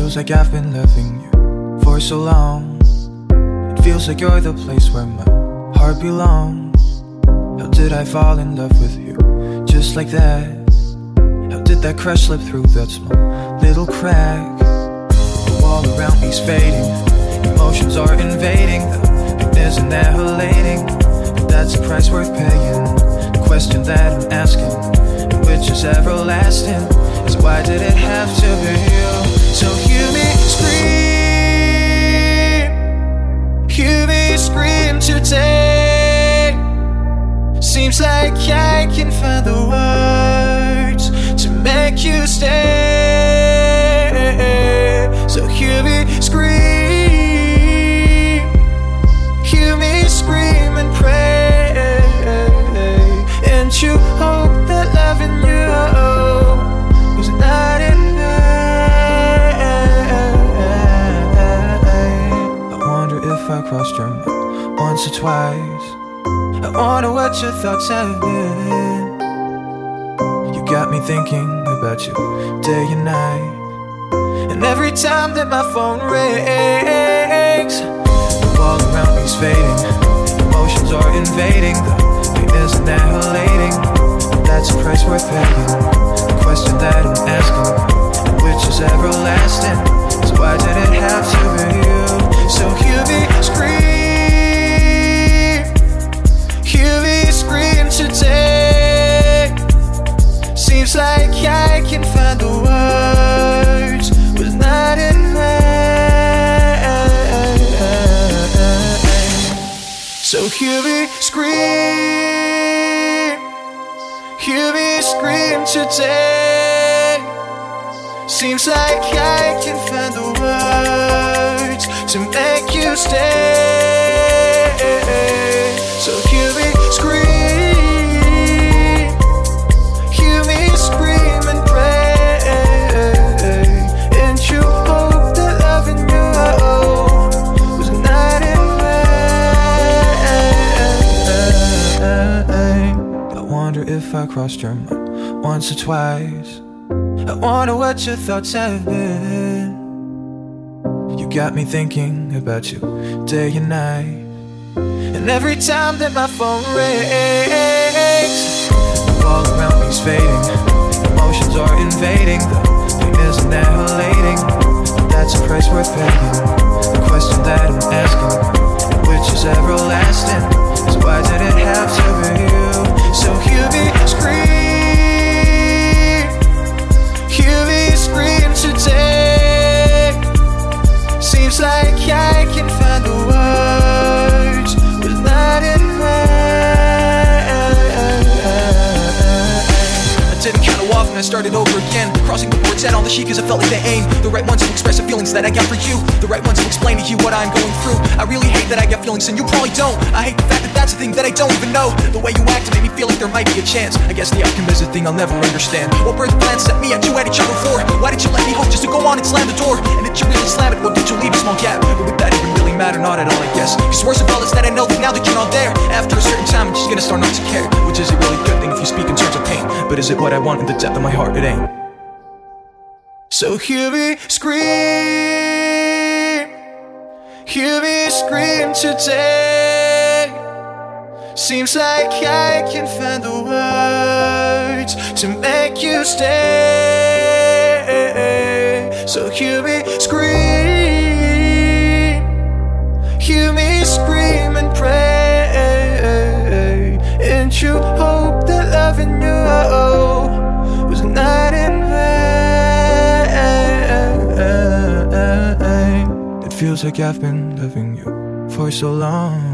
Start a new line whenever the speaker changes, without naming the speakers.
feels like I've been loving you for so long. It feels like you're the place where my heart belongs. How did I fall in love with you just like that? How did that crush slip through that small little crack? The wall around me's fading, emotions are invading. The isn't that elating, but that's a price worth paying. The question that I'm asking, which is everlasting, is why did it have to be you? So hear me scream, hear me scream today. Seems like I can find the words to make you stay. So hear me scream, hear me scream and pray, and you hope that loving you was not in vain. I wonder if I crossed your mind once or twice. I wonder what your thoughts have been. You got me thinking about you day and night. And every time that my phone rings, the wall around me's fading, emotions are invading. The pain isn't annihilating, that's a price worth paying. The question that I'm asking, which is everlasting, so why did it have to be you? So hear me scream, hear me scream today. Seems like I can find the words, was not in vain. So hear me scream, hear me scream today. Seems like I can find the words to make you stay. So hear me scream, hear me scream and pray, and you hope that loving you was not in vain. I wonder if I crossed your mind once or twice. I wonder what your thoughts have been. You got me thinking about you day and night. And every time that my phone rings, the wall around me's fading, emotions are invading. The pain isn't annihilating, that's a price worth paying. The question that I'm asking, which is everlasting, so why did it have to be you? So hear me scream, hear me scream today. Seems like I can find the words, was not in vain.
I didn't count it off and I started over again, crossing the boards out on the sheet cause I felt like they aim the right ones to express the feelings that I got for you, the right ones to explain to you what I'm going through. I really hate that I get feelings and you probably don't. I hate the fact that that's a thing that I don't even know. The way you act made me feel like there might be a chance. I guess the outcome is a thing I'll never understand. What birth plans set me and you at each other for? Why did you let me hope just to go on and slam the door? And did you really slam it? What did you leave a small gap? But would that even really matter? Not at all, I guess. Cause worst of all is that I know that now that you're not there, after a certain time I'm just gonna start not to care. Which is a really good thing if you speak in terms of pain, but is it what I want in the depth of my heart? It ain't.
So hear me scream, hear me scream today. Seems like I can find the words to make you stay. So hear me scream, hear me scream and pray, and you hope that loving you was not in vain. It feels like I've been loving you for so long.